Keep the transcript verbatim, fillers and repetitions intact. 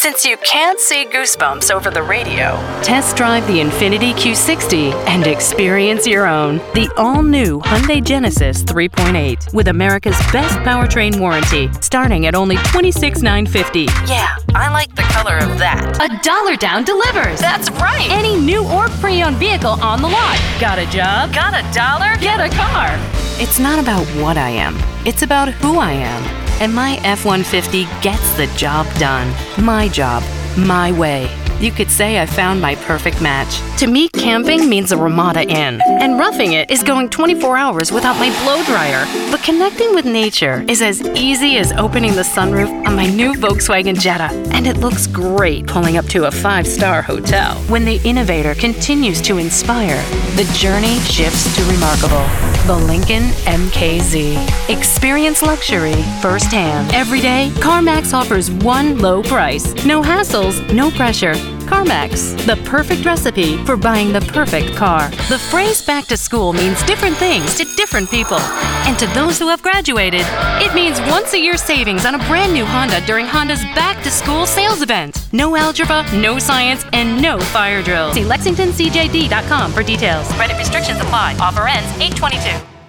Since you can't see Goosebumps over the radio, test drive the Infiniti Q sixty and experience your own. The all-new Hyundai Genesis three point eight with America's best powertrain warranty, starting at only twenty-six thousand nine hundred fifty dollars. Yeah, I like the color of that. A dollar down delivers. That's right. Any new or pre-owned vehicle on the lot. Got a job? Got a dollar? Get a car. It's not about what I am. It's about who I am. And my F one fifty gets the job done. My job, my way. You could say I found my perfect match. To me, camping means a Ramada Inn, and roughing it is going twenty-four hours without my blow dryer. But connecting with nature is as easy as opening the sunroof on my new Volkswagen Jetta, and it looks great pulling up to a five-star hotel. When the innovator continues to inspire, the journey shifts to remarkable. The Lincoln M K Z. Experience luxury firsthand. Every day, CarMax offers one low price. No hassles, no pressure. CarMax, the perfect recipe for buying the perfect car. The phrase back to school means different things to different people. And to those who have graduated, it means once a year savings on a brand new Honda during Honda's back to school sales event. No algebra, no science, and no fire drills. See Lexington C J D dot com for details. Credit restrictions apply. Offer ends eight twenty-two.